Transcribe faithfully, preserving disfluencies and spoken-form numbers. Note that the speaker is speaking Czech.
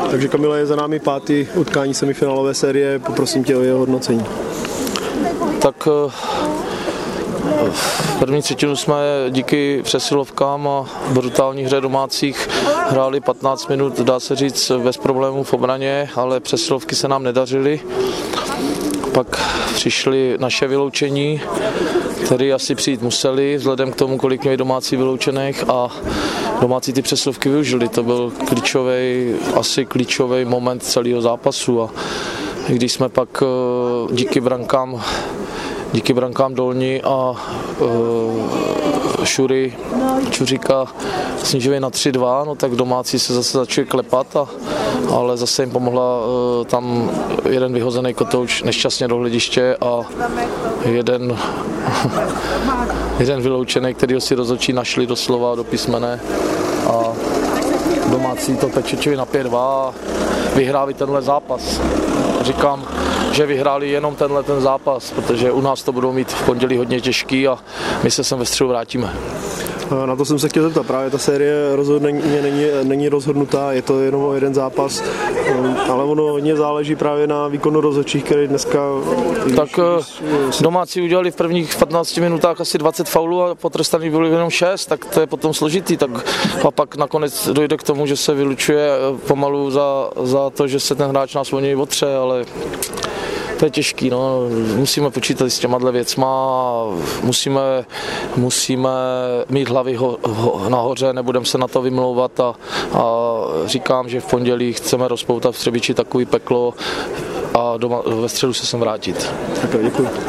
Takže Kamile, je za námi pátý utkání semifinálové série, poprosím tě o jeho hodnocení. Tak v první třetinu jsme díky přesilovkám a brutální hře domácích hráli patnáct minut, dá se říct, bez problémů v obraně, ale přesilovky se nám nedařily. Pak přišly naše vyloučení, které asi přijít museli, vzhledem k tomu, kolik měli domácí vyloučených, a domácí ty přesilovky využili. To byl klíčový, asi klíčový moment celého zápasu. A když jsme pak díky brankám díky brankám Dolní a uh, Šury Čuříka snížili na tři dva, no tak domácí se zase začali klepat, a, ale zase jim pomohla uh, tam jeden vyhozený kotouč nešťastně do hlediště a jeden, jeden vyloučený, který si rozhodčí našli doslova do písmene, a domácí to pečečili na pět dva a vyhráli tenhle zápas. Říkám, že vyhráli jenom tenhle ten zápas, protože u nás to budou mít v pondělí hodně těžký a my se sem ve středu vrátíme. Na to jsem se chtěl zeptat, právě ta série rozhodně není, není rozhodnutá, je to jenom o jeden zápas, ale ono hodně záleží právě na výkonu rozhodčích, který dneska... Tak když, domácí udělali v prvních patnácti minutách asi dvacet faulů a potrestaných bylo jenom šest, tak to je potom složitý, tak a pak nakonec dojde k tomu, že se vylučuje pomalu za, za to, že se ten hráč nás o něj otře, ale to je těžký, no. Musíme počítat s těma věcma, musíme, musíme mít hlavy ho, ho, nahoře, nebudeme se na to vymlouvat, a, a říkám, že v pondělí chceme rozpoutat v Třebiči takový peklo a doma, ve středu se sem vrátit. Tak, děkuji.